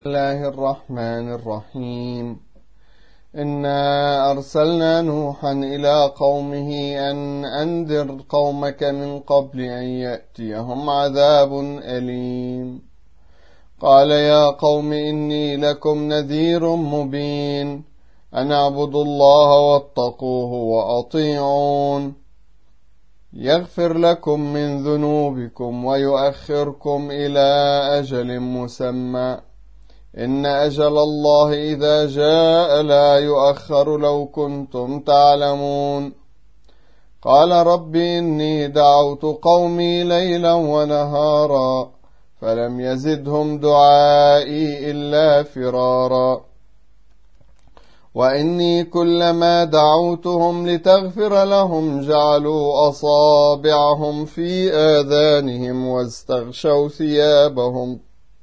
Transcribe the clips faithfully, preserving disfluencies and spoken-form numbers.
بسم الله الرحمن الرحيم. إنا أرسلنا نوحا إلى قومه أن أنذر قومك من قبل أن يأتيهم عذاب أليم. قال يا قوم إني لكم نذير مبين أن اعبدوا الله واتقوه وأطيعون يغفر لكم من ذنوبكم ويؤخركم إلى أجل مسمى إن أجل الله إذا جاء لا يؤخر لو كنتم تعلمون. قال رب إني دعوت قومي ليلا ونهارا فلم يزدهم دعائي إلا فرارا وإني كلما دعوتهم لتغفر لهم جعلوا أصابعهم في آذانهم واستغشوا ثيابهم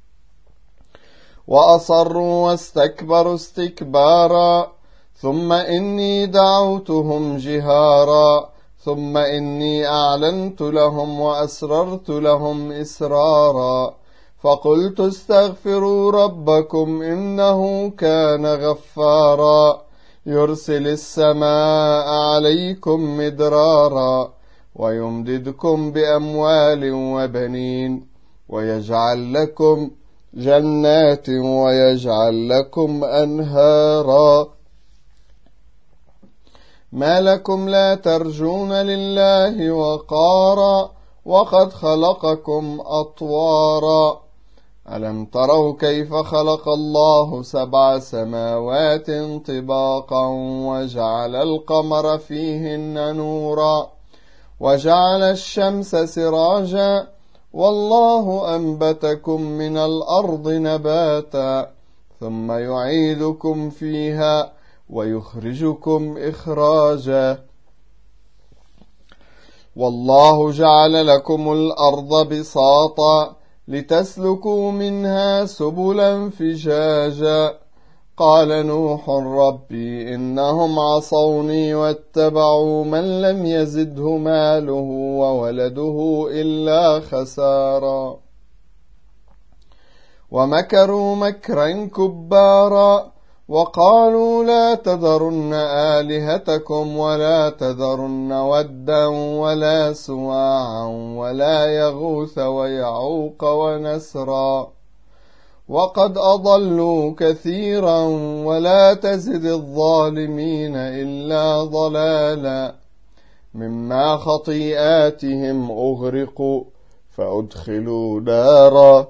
وأصروا واستكبروا استكبارا ثم إني دعوتهم جهارا ثم إني أعلنت لهم وأسررت لهم إسرارا فقلت استغفروا ربكم إنه كان غفارا يرسل السماء عليكم مدرارا ويمددكم بأموال وبنين ويجعل لكم جنات ويجعل لكم أنهارا ما لكم لا ترجون لله وقارا وقد خلقكم أطوارا ألم تروا كيف خلق الله سبع سماوات طباقا وجعل القمر فيهن نورا وجعل الشمس سراجا والله أنبتكم من الأرض نباتا ثم يعيدكم فيها ويخرجكم إخراجا والله جعل لكم الأرض بساطا لتسلكوا منها سبلا فجاجا قال نوح ربي إنهم عصوني واتبعوا من لم يزده ماله وولده إلا خسارا ومكروا مكرا كبارا وقالوا لا تذرن آلهتكم ولا تذرن ودا ولا سواعا ولا يغوث ويعوق ونسرا وقد أضلوا كثيرا ولا تزد الظالمين إلا ضلالا مما خطيئاتهم أغرقوا فأدخلوا نارا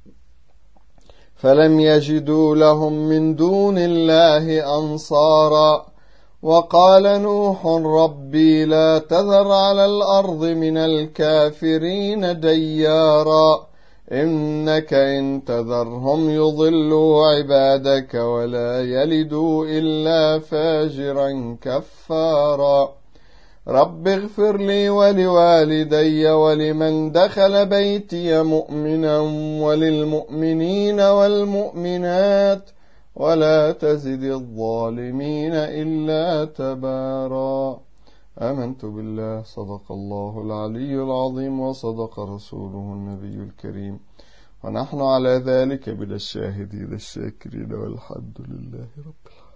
فلم يجدوا لهم من دون الله أنصارا وقال نوح ربي لا تذر على الأرض من الكافرين ديارا إنك إن تذرهم يضلوا عبادك ولا يلدوا إلا فاجرا كفارا رب اغفر لي ولوالدي ولمن دخل بيتي مؤمنا وللمؤمنين والمؤمنات ولا تزد الظالمين إلا تبارا. آمنت بالله صدق الله العلي العظيم وصدق رسوله النبي الكريم ونحن على ذلك من الشاهدين الشاكرين والحمد لله رب العالمين.